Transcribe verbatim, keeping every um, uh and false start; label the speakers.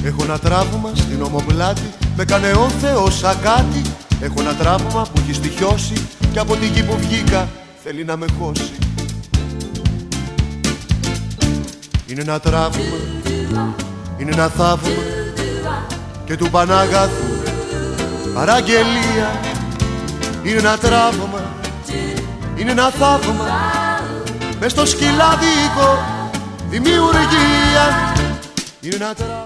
Speaker 1: Έχω ένα τραύμα στην ομοπλάτη, με κάνε ο Θεός ακάτι. Έχω ένα τραύμα που έχει στοιχιώσει και από τη γη που βγήκα θέλει να με χώσει. Είναι ένα τραύμα, είναι ένα θαύμα και του Παναγάθου παραγγελία. Είναι ένα τραύμα, είναι ένα θαύμα μες στο σκυλάδικο δημιουργία. Είναι ένα τραύμα.